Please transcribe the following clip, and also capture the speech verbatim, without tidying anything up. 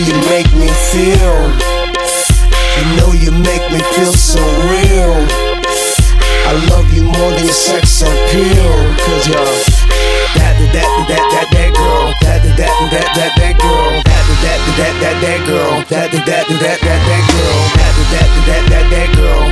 you make me feel. You know you make me feel so real. I love you more than your sex appeal. Cause you're that, that, that, that, that, that girl. That, that, that, that, that, that girl. That, that, that, that, that, that girl. That, that, that, that, that, that girl. That, that, that, that, that, that girl.